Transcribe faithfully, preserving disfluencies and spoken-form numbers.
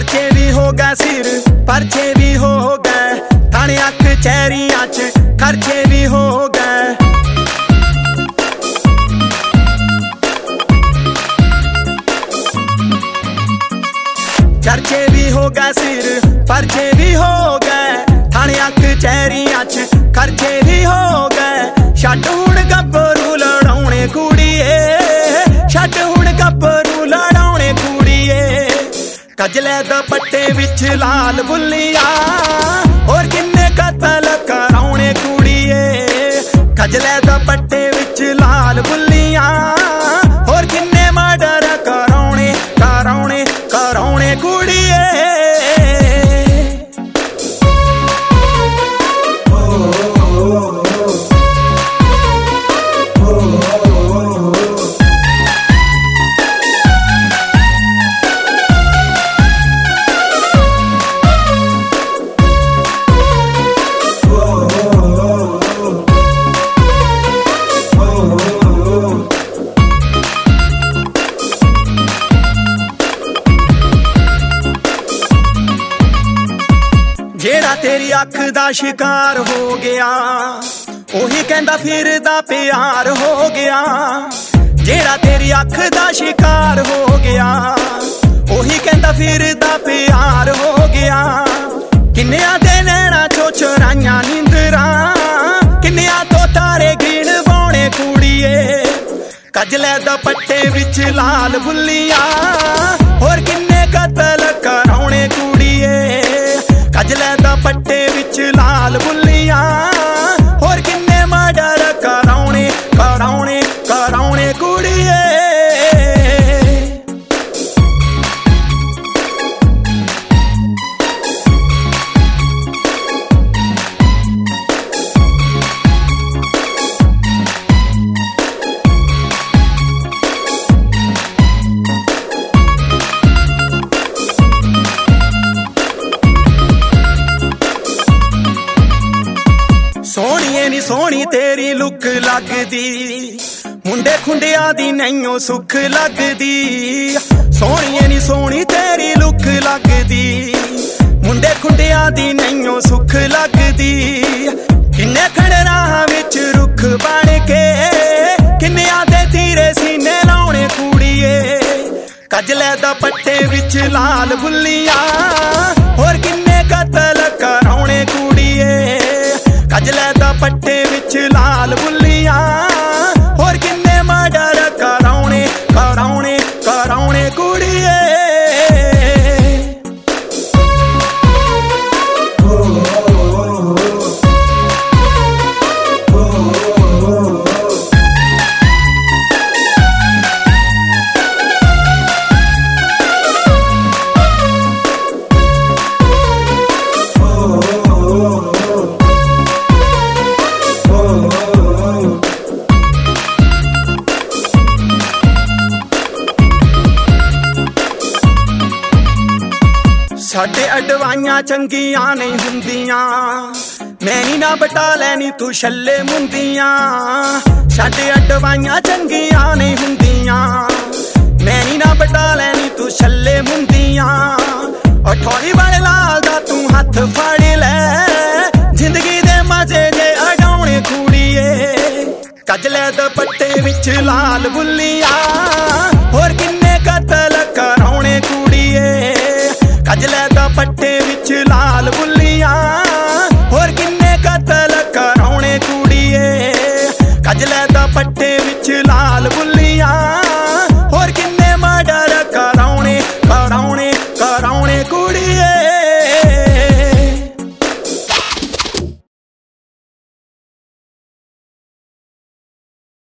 चर्चे भी हो गए सिर परचे भी हो गए, थाने अख चैरियां च खर्चे भी हो गए। चर्चे भी हो गए सिर परचे भी हो गए, थाने अख चैरियां च खर्चे भी हो गए। छड्ड हुण गब्बरू लड़ाउणे कुड़िए, छड्ड हुण गब्बरू लड़ाउणे कुड़िए। कजले दुपट्टे विच लाल बुल्लिया, और किन्ने कतल कराउणे कुड़िए। कजले दुपट्टे विच लाल बुल्लिया, और किन्ने मर्डर कराउणे कराउणे कराउणे कुड़िए। जेड़ा तेरी अख दा शिकार हो गया, ओही कहंदा फिरदा प्यार हो गया। जेड़ा तेरी अख दा शिकार हो गया, ओही कहंदा फिरदा प्यार हो गया। किन्नियां दे नैना चो चुराइयां नींदरां, किन्नियां तो तारे गिण बौणे कुड़िए। कजले दुपट्टे विच लाल बुल्लिया, और किन्ने कतल कराउणे कुड़िए। कजले दुपट्टे विच लाल बुल्लिया, और किन्ने मर्डर कराउणे कराउणे कराउणे कुड़िए। सोहणीए नी सोहनी तेरी लुक लगदी, मुंडे खुंडिया दी नैयो सुख लगदी। सोहणीए नी सोहनी तेरी लुक लगदी, मुंडे खुंडिया दी नैयो सुख लगदी। किन्ने खड़रा विच रुख बन के, किन्नियां दे तीरे सीने लाउणे कुड़िए। कजले दुपट्टे विच लाल बुल्लिया, और किन्ने कतल कराउणे कुड़िए। कजले दुपट्टे विच लाल बुल्लिया, और किन्ने मर्डर कराउणे कराउणे कराउणे कुड़िए। साडे अडवाइयां चंगियां नहीं हुंदियां, मैनी ना बटा लैनी तू छल्ले मुंदियां। साडे अडवाइयां चंगियां नहीं हुंदियां, मैनी ना बटा लैनी तू छल्ले मुंदियां। अठौरी वाले लाल दा तू हथ फड़ लै, जिंदगी दे मजे जे अडाउणे कुड़िए। कजले दुपट्टे विच लाल बुल्लिया,